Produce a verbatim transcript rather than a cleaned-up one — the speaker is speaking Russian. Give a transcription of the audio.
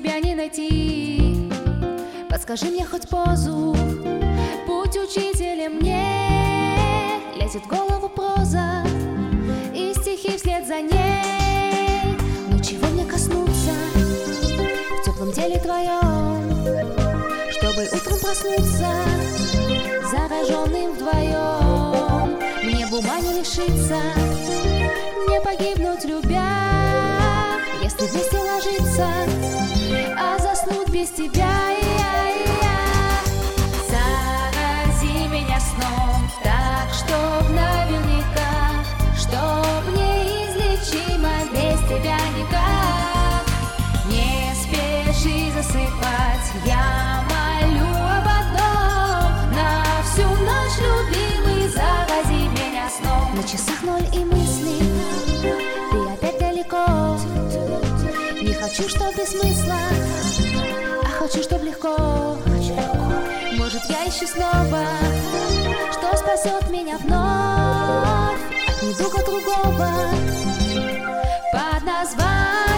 тебя не найти. Подскажи мне хоть позу, будь учителем мне. Лезет в голову проза и стихи вслед за ней. Но чего мне коснуться в теплом теле твоем, чтобы утром проснуться зараженным вдвоем? Мне в ума не лишиться, не погибнуть любя, если вместе ложиться, а заснуть без тебя. Зарази меня сном так, чтоб наверняка, чтоб неизлечимо без тебя никак. Не спеши засыпать, я молю об одном: на всю ночь, любимый, зарази меня сном. На часах ноль и мысли, ты опять далеко. Не хочу, чтоб без смысла, а хочу, чтоб легко. Может, я ищу снова, что спасет меня вновь от недуга другого под названием